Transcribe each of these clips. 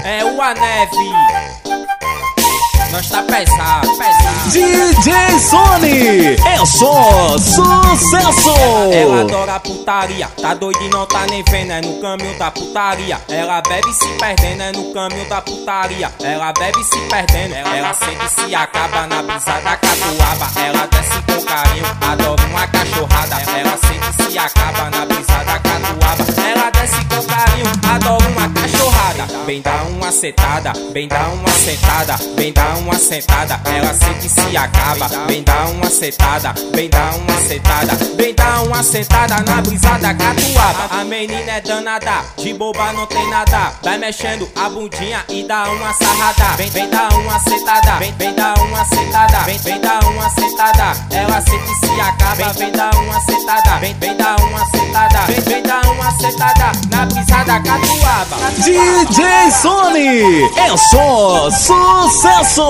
É o a neve. Nós tá pesado, pesado. DJ Sony, é só sucesso. Ela adora putaria, tá doida e não tá nem vendo, é no caminho da putaria. Ela bebe se perdendo, é no caminho da putaria. Ela bebe se perdendo, ela sempre se acaba na brisa da catuaba. Ela desce com carinho, adora uma cachorrada. Ela sempre se acaba na brisa da catuaba. Ela desce com carinho, adora uma cachorrada. Bem dá uma sentada, bem dá uma sentada, bem dá uma sentada. Ela sempre se acaba, bem dá uma sentada, bem dá uma sentada, bem dá uma sentada na brisa da catuaba. A menina é danada, de boba não tem nada. Vai mexendo a bundinha e dá uma sarrada. Vem dá uma sentada, vem dá uma sentada, vem dá uma sentada. Ela sempre se acaba, vem dá uma sentada, vem dá uma sentada, vem dá uma sentada na brisa da catuaba. DJ Sony, é só sucesso.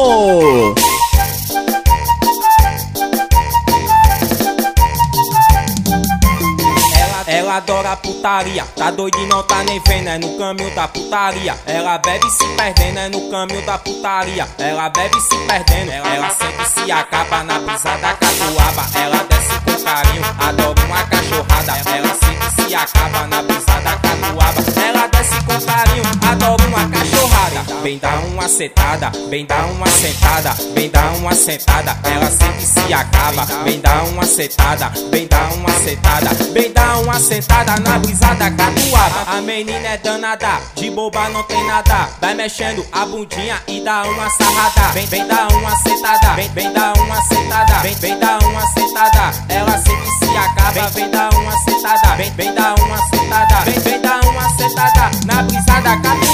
Ela adora putaria, tá doida e não tá nem vendo, é no caminho da putaria. Ela bebe se perdendo, é no caminho da putaria. Ela bebe se perdendo, ela sempre se acaba na brisa da catuaba. Ela desce com carinho, adora uma cachorrada. Ela sempre se acaba na brisa da catuaba. Ela desce com carinho, adora uma cachorrada. Bem dá uma sentada, bem dá uma sentada, bem dá uma sentada. Ela sempre se acaba, bem dá uma sentada, bem dá uma sentada, bem dá uma sentada na brisa da catuaba. A menina é danada, de boba não tem nada. Vai mexendo a bundinha e dá uma sarrada. Vem dá uma sentada, vem dá uma sentada, vem dá uma sentada. Ela sempre se acaba, vem dá uma sentada, vem dá uma sentada, vem dá uma sentada na brisa da catuaba.